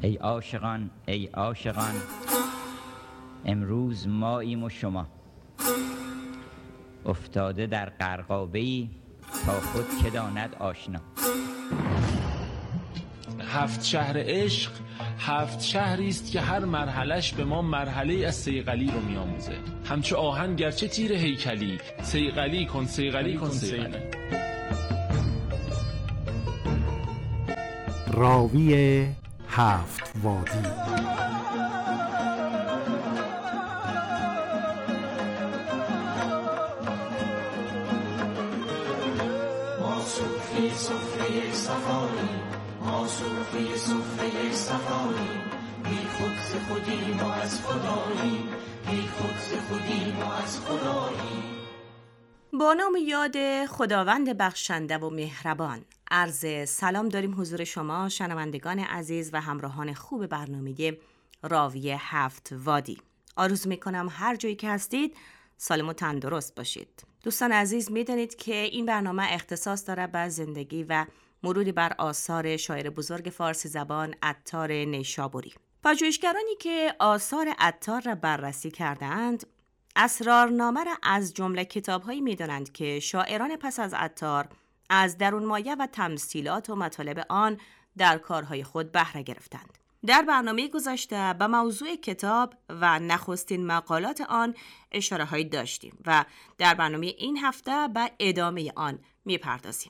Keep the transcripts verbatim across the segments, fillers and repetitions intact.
ای عاشقان ای عاشقان، امروز ماییم و شما افتاده در غرقابه‌ای تا خود که داند آشنا. هفت شهر عشق هفت شهری است که هر مرحلش به ما مرحله از صیقلی رو میآموزه. همچو آهن گرچه تیر هیکلی، صیقلی کن صیقلی کن صیقلی. راوی هفت وادی. ما صوفی صفحه صفایی، ما صوفی صفحه صفایی، بی خود ز خودیم و از خداییم، بی خود ز خودیم و از خداییم. با نام یاد خداوند بخشنده و مهربان، عرض سلام داریم حضور شما شنوندگان عزیز و همراهان خوب برنامه راوی هفت وادی. آرزو میکنم هر جایی که هستید سالم و تندرست باشید. دوستان عزیز، میدانید که این برنامه اختصاص داره به زندگی و مروری بر آثار شاعر بزرگ فارسی زبان عطار نیشابوری. پژوهشگرانی که آثار عطار را بررسی کردند، اسرارنامه را از جمله کتاب‌هایی می‌دانند که شاعران پس از عطار از درون مایه و تمثیلات و مطالب آن در کارهای خود بهره گرفتند. در برنامه گذشته به موضوع کتاب و نخستین مقالات آن اشاره‌هایی داشتیم و در برنامه این هفته به ادامه آن می‌پردازیم.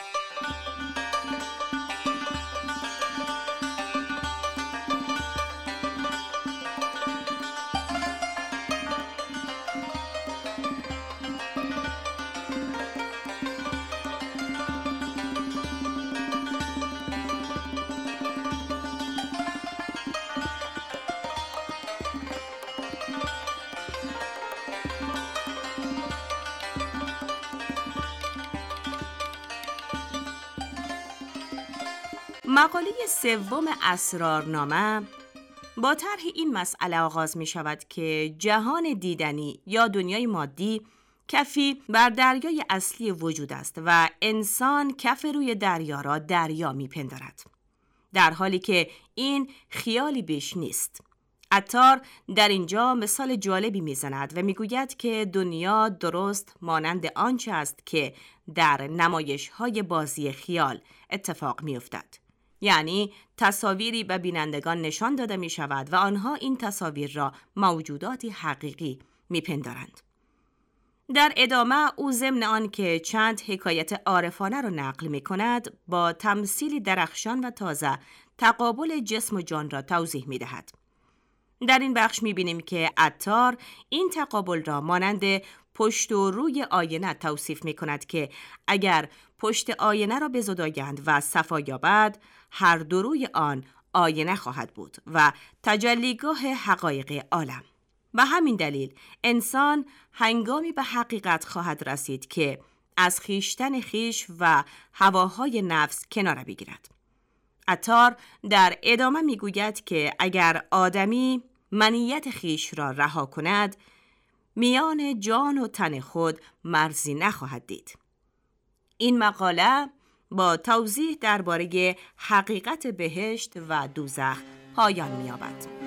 مقاله سوم اسرارنامه با طرح این مسئله آغاز می شود که جهان دیدنی یا دنیای مادی کفی بر دریای اصلی وجود است و انسان کف روی دریا را دریا می پندارد، در حالی که این خیالی بیش نیست. عطار در اینجا مثال جالبی می زند و می گوید که دنیا درست مانند آنچه است که در نمایش های بازی خیال اتفاق می افتد. یعنی تصاویری به بینندگان نشان داده می شود و آنها این تصاویر را موجوداتی حقیقی می پندارند. در ادامه او ضمن آن که چند حکایت عارفانه را نقل می کند، با تمثیلی درخشان و تازه تقابل جسم و جان را توضیح می دهد. در این بخش می بینیم که عطار این تقابل را مانند پشت و روی آینه توصیف می کند که اگر پشت آینه را بزدایند و صفا یابد، هر دو روی آن آینه خواهد بود و تجلیگاه حقایق عالم. به همین دلیل انسان هنگامی به حقیقت خواهد رسید که از خیشتن خیش و هواهای نفس کنار بگیرد. عطار در ادامه می گوید که اگر آدمی منیت خیش را رها کند، میان جان و تن خود مرزی نخواهد دید. این مقاله با توضیح درباره حقیقت بهشت و دوزخ پایان می‌یابد.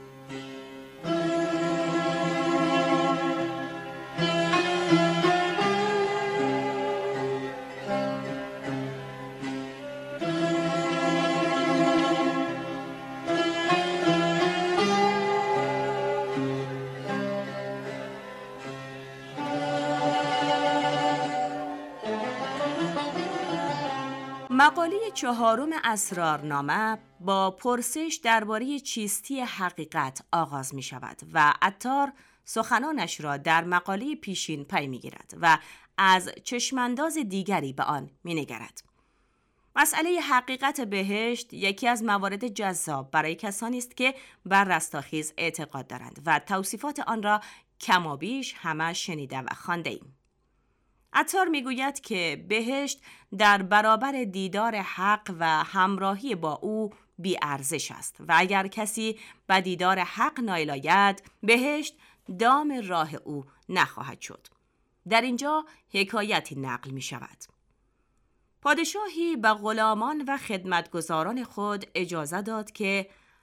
مقاله چهارم اسرارنامه با پرسش درباره چیستی حقیقت آغاز می شود و عطار سخنانش را در مقاله پیشین پی می گیرد و از چشمانداز دیگری به آن می نگرد. مسئله حقیقت بهشت یکی از موارد جذاب برای کسانی است که بر رستاخیز اعتقاد دارند و توصیفات آن را کمابیش همه شنیده و خوانده ایم. عطار میگوید که بهشت در برابر دیدار حق و همراهی با او بی ارزش است و اگر کسی به دیدار حق نائل آید، بهشت دام راه او نخواهد شد. در اینجا حکایتی نقل می شود. پادشاهی به غلامان و خدمتگزاران خود اجازه داد که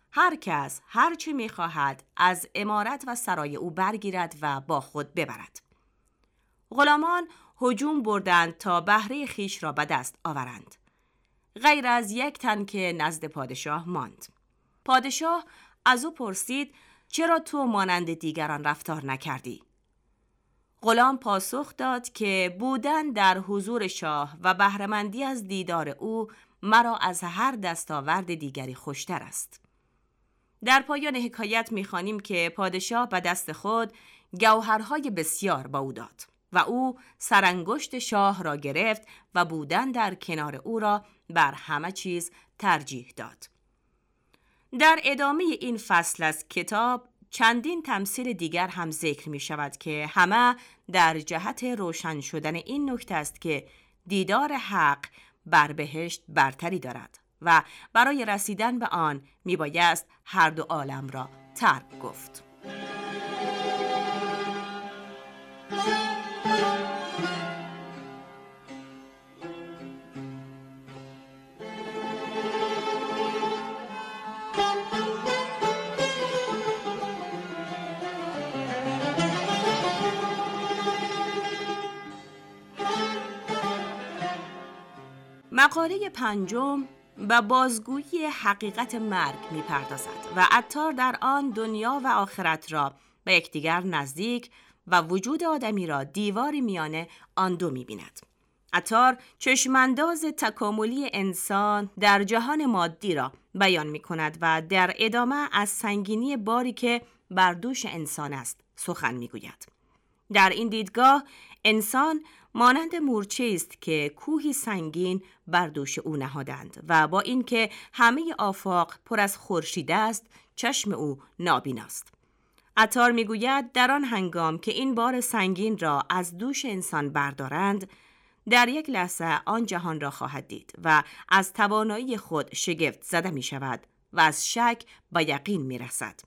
هر کس هر چی می‌خواهد از عمارت و سرای او برگیرد و با خود ببرد. غلامان هجوم بردند تا بهره خیش را به دست آورند، غیر از یک تن که نزد پادشاه ماند. پادشاه از او پرسید چرا تو مانند دیگران رفتار نکردی؟ غلام پاسخ داد که بودن در حضور شاه و بهره‌مندی از دیدار او مرا از هر دستاورد دیگری خوشتر است. در پایان حکایت می‌خوانیم که پادشاه به دست خود گوهرهای بسیار با او داد و او سرانگشت شاه را گرفت و بودن در کنار او را بر همه چیز ترجیح داد. در ادامه این فصل از کتاب چندین تمثیل دیگر هم ذکر می شود که همه در جهت روشن شدن این نکته است که دیدار حق بر بهشت برتری دارد و برای رسیدن به آن می بایست هر دو عالم را ترک گفت. مقاله پنجم به بازگویی حقیقت مرگ می‌پردازد و عطار در آن دنیا و آخرت را به یکدیگر نزدیک و وجود آدمی را دیواری میان آن دو می‌بیند. عطار چشمانداز تکاملی انسان در جهان مادی را بیان می‌کند و در ادامه از سنگینی باری که بر دوش انسان است سخن می‌گوید. در این دیدگاه انسان مانند مورچه است که کوهی سنگین بر دوش او نهادند و با اینکه همه آفاق پر از خورشید است، چشم او نابیناست. عطار میگوید در آن هنگام که این بار سنگین را از دوش انسان بردارند، در یک لحظه آن جهان را خواهد دید و از توانایی خود شگفت زده می شود و از شک به یقین می رسد.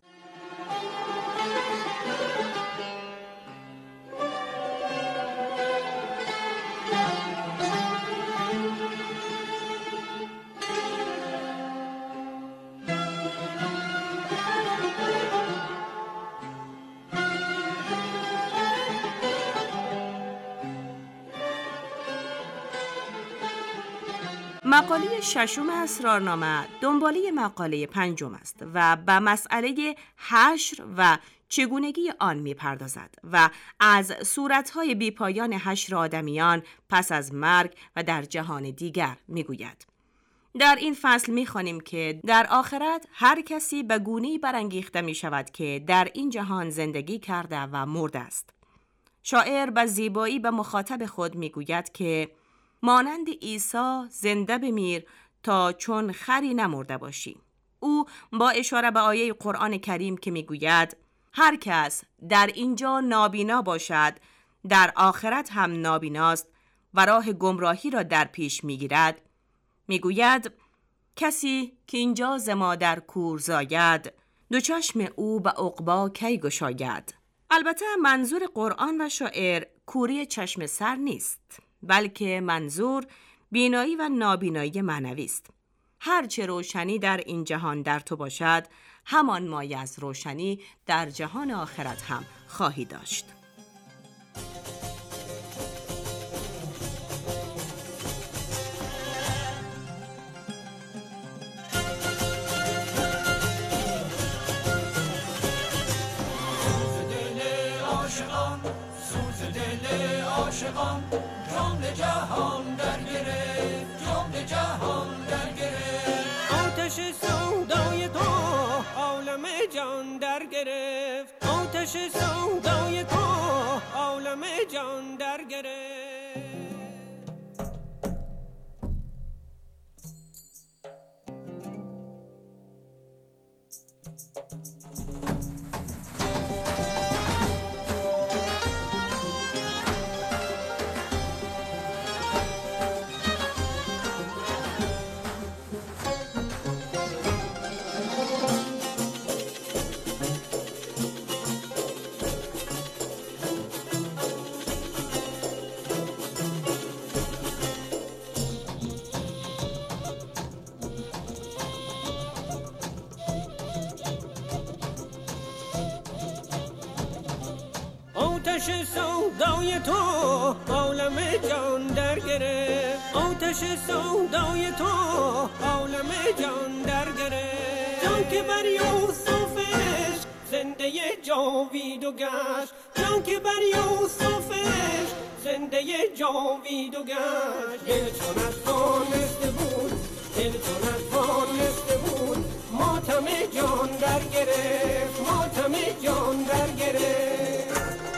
مقاله ششم اسرارنامه دنباله مقاله پنجم است و به مسئله حشر و چگونگی آن می‌پردازد و از صورت‌های بی‌پایان حشر آدمیان پس از مرگ و در جهان دیگر می‌گوید. در این فصل می‌خوانیم که در آخرت هر کسی به گونه‌ای برانگیخته می‌شود که در این جهان زندگی کرده و مرده است. شاعر به زیبایی به مخاطب خود می‌گوید که مانند عیسی زنده بمیر تا چون خری نمرده باشی. او با اشاره به آیه قرآن کریم که میگوید هر کس در اینجا نابینا باشد در آخرت هم نابیناست و راه گمراهی را در پیش میگیرد، میگوید کسی که اینجا ز مادر کور زاید، دو چشم او به عقبا کی گشاید. البته منظور قرآن و شاعر کوری چشم سر نیست، بلکه منظور بینایی و نابینایی معنوی است. هر چه روشنی در این جهان در تو باشد، همان مایه از روشنی در جهان آخرت هم خواهی داشت. عاشقان جام جهان در گرفت، جام جهان در گرفت. آتش سودای تو عالم جان در گرفت، آتش سودای تو عالم جان در گرفت. آتش سودای تو عالم جان در گرفت، آتش سودای تو عالم جان در گرفت. جان که بر یوسفش زنده جاوید و گشت، جان که بر یوسفش زنده جاوید و گشت. دل چون از دانسته بود، دل چون از دانسته بود، ماتم جان در گرفت، ماتم جان در گرفت.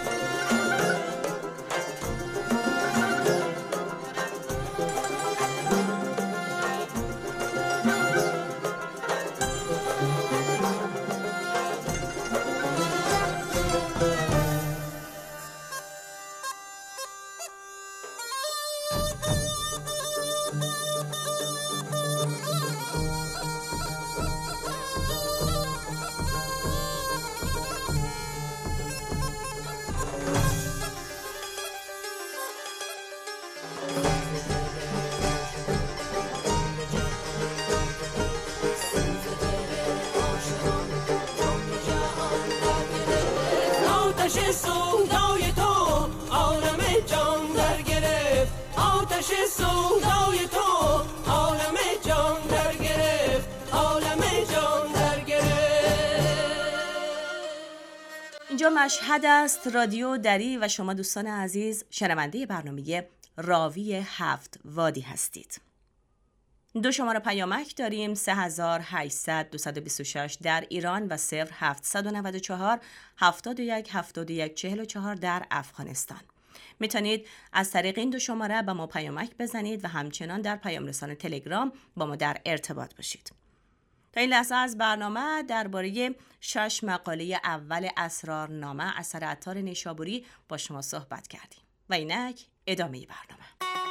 آتش سودای تو عالم جان در گرفت، آتش سودای تو عالم جان در گرفت، عالم جان در گرفت. اینجا مشهد است، رادیو دری و شما دوستان عزیز شنونده برنامه راوی هفت وادی هستید. دو شماره پیامک داریم: سه هزار و هشتصد دویست و بیست و شش در ایران و صفر هفتصد و نود و چهار هفتاد و یک هفتاد و یک چهل و چهار در افغانستان. میتونید از طریق این دو شماره با ما پیامک بزنید و همچنان در پیام رسان تلگرام با ما در ارتباط باشید. تا این لحظه از برنامه درباره شش مقاله اول اسرارنامه اثر عطار نیشابوری با شما صحبت کردیم و اینک ادامه برنامه.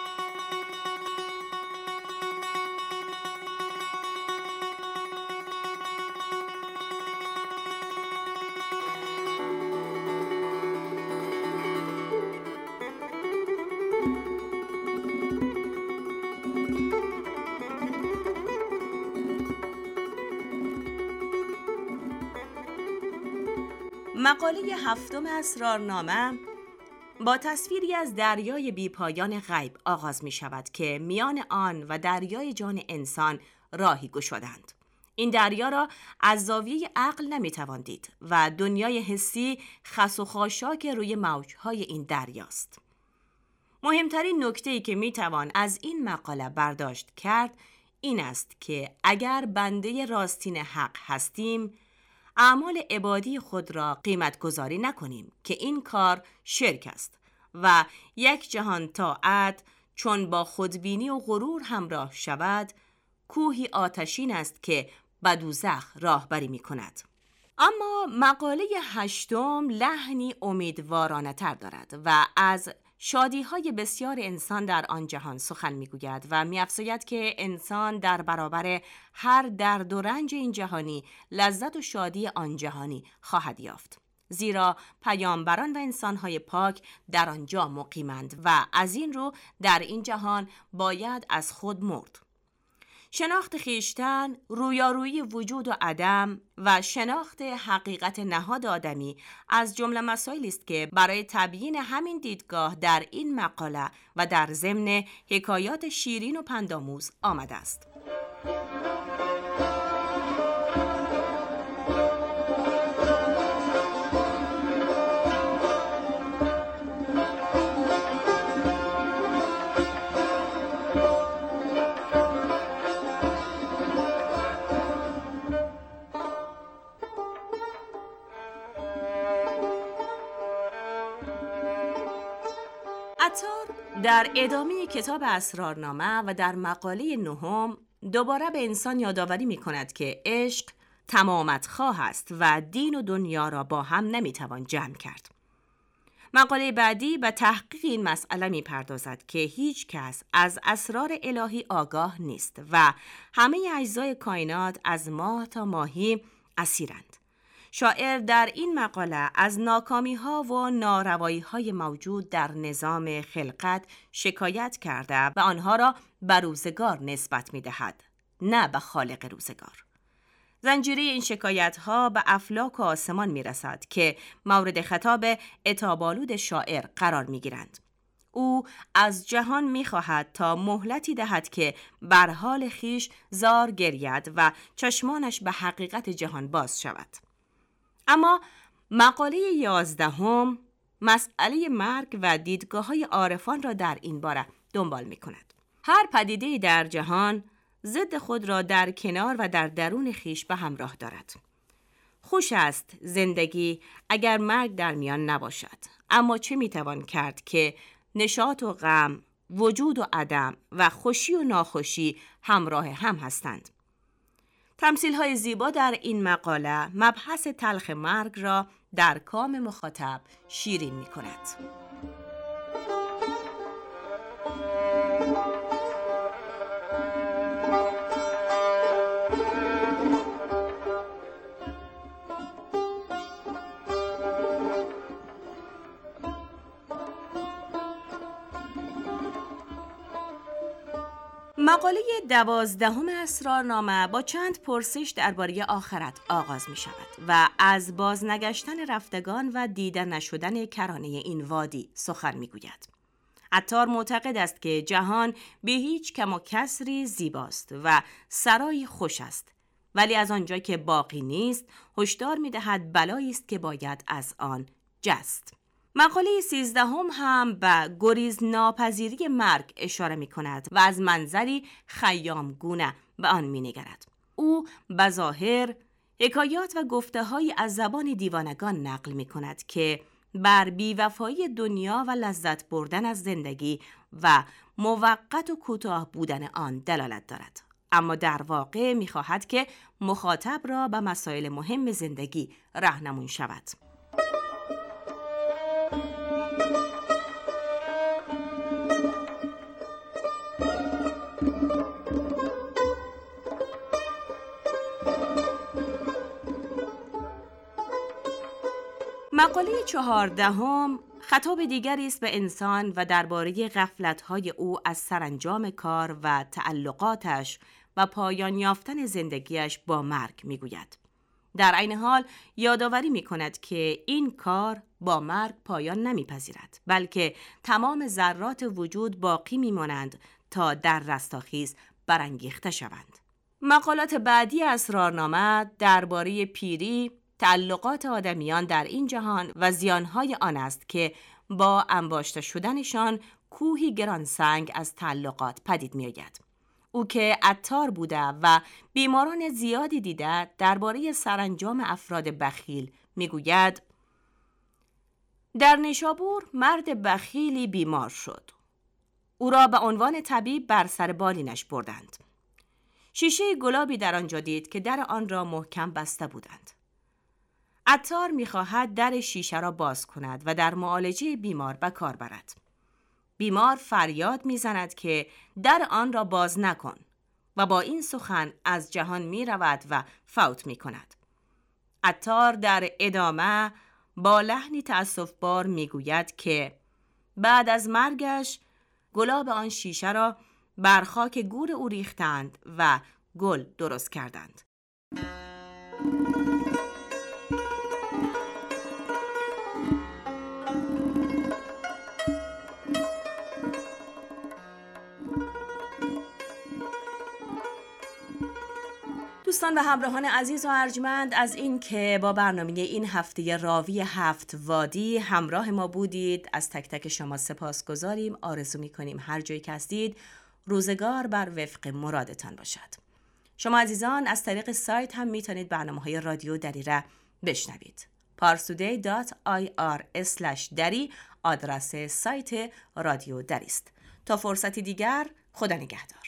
مقاله هفتم اسرارنامه با تصویری از دریای بیپایان غیب آغاز می شود که میان آن و دریای جان انسان راهی گشودند. این دریا را از زاویه عقل نمی توان دید و دنیای حسی خس و خاشاک روی موجهای این دریاست. مهمترین نکته‌ای که می توان از این مقاله برداشت کرد این است که اگر بنده راستین حق هستیم، اعمال عبادی خود را قیمت گذاری نکنیم که این کار شرک است و یک جهان طاعت چون با خودبینی و غرور همراه شود کوهی آتشین است که به دوزخ راهبری می کند. اما مقاله هشتم لحنی امیدوارانه تر دارد و از شادی‌های بسیار انسان در آن جهان سخن می‌گوید و می‌افزاید که انسان در برابر هر درد و رنج این جهانی لذت و شادی آن جهانی خواهد یافت، زیرا پیامبران و انسان‌های پاک در آنجا مقیمند و از این رو در این جهان باید از خود مرد. شناخت خویشتن، رویارویی وجود و عدم و شناخت حقیقت نهاد آدمی از جمله مسائلی است که برای تبیین همین دیدگاه در این مقاله و در ضمن حکایات شیرین و پندآموز آمده است. عطار در ادامه کتاب اسرارنامه و در مقاله نهم دوباره به انسان یادآوری می کند که عشق تمامت خواه است و دین و دنیا را با هم نمی توان جمع کرد. مقاله بعدی به تحقیق این مسئله می پردازد که هیچ کس از اسرار الهی آگاه نیست و همه اجزای کائنات از ماه تا ماهی اسیرند. شاعر در این مقاله از ناکامی‌ها و ناروایی‌های موجود در نظام خلقت شکایت کرده و آنها را به روزگار نسبت می‌دهد، نه به خالق روزگار. زنجیره این شکایت‌ها به افلاک و آسمان می‌رسد که مورد خطاب عتاب‌آلود شاعر قرار می‌گیرند. او از جهان می‌خواهد تا مهلتی دهد که بر حال خیش زار گرید و چشمانش به حقیقت جهان باز شود. اما مقاله یازدهم مسئله مرگ و دیدگاه‌های عارفان را در این باره دنبال می‌کند. هر پدیده‌ای در جهان ضد خود را در کنار و در درون خیش به همراه دارد. خوش است زندگی اگر مرگ در میان نباشد، اما چه میتوان کرد که نشاط و غم، وجود و عدم و خوشی و ناخوشی همراه هم هستند. تمثیل‌های زیبا در این مقاله مبحث تلخ مرگ را در کام مخاطب شیرین می‌کند. مقاله دوازدهم اسرارنامه با چند پرسش درباره آخرت آغاز می شود و از بازنگشتن رفتگان و دیده نشدن کرانه این وادی سخن می گوید. عطار معتقد است که جهان به هیچ کم و کسری زیباست و سرایی خوش است، ولی از آنجا که باقی نیست هشدار می دهد بلایی است که باید از آن جست. مقاله سیزدهم هم به گریز ناپذیری مرگ اشاره می کند و از منظری خیامگونه به آن می نگرد. او بظاهر حکایات و گفته های از زبان دیوانگان نقل می کند که بر بیوفایی دنیا و لذت بردن از زندگی و موقت و کوتاه بودن آن دلالت دارد، اما در واقع می خواهد که مخاطب را به مسائل مهم زندگی راهنمون شود. مقاله چهاردهم خطاب دیگری است به انسان و درباره غفلت‌های او از سرانجام کار و تعلقاتش و پایان یافتن زندگیش با مرگ می‌گوید. در عین حال یادآوری می‌کند که این کار با مرگ پایان نمی‌پذیرد، بلکه تمام ذرات وجود باقی می‌مانند تا در رستاخیز برانگیخته شوند. مقالات بعدی اسرارنامه درباره پیری، تعلقات آدمیان در این جهان و زیانهای آن است که با انباشته شدنشان کوهی گرانسنگ از تعلقات پدید می آید. او که عطار بوده و بیماران زیادی دیده درباره سرانجام افراد بخیل می گوید: در نیشابور مرد بخیلی بیمار شد. او را به عنوان طبیب بر سر بالینش بردند. شیشه گلابی در آنجا دید که در آن را محکم بسته بودند. عطار می‌خواهد در شیشه را باز کند و در معالجه بیمار به کار برد. بیمار فریاد می‌زند که در آن را باز نکن و با این سخن از جهان می‌رود و فوت می‌کند. عطار در ادامه با لحنی تأسف‌بار می‌گوید که بعد از مرگش گلاب آن شیشه را بر خاک گور او ریختند و گل درست کردند. دوستان و همراهان عزیز و ارجمند، از این که با برنامه این هفته راوی هفت وادی همراه ما بودید از تک تک شما سپاسگزاریم. آرزو می‌کنیم هر جایی که هستید روزگار بر وفق مرادتان باشد. شما عزیزان از طریق سایت هم میتونید برنامه‌های رادیو دری را بشنوید. پارسودی دات آی آر اسلش دری آدرس سایت رادیو دری است. تا فرصتی دیگر، خدا نگهدار.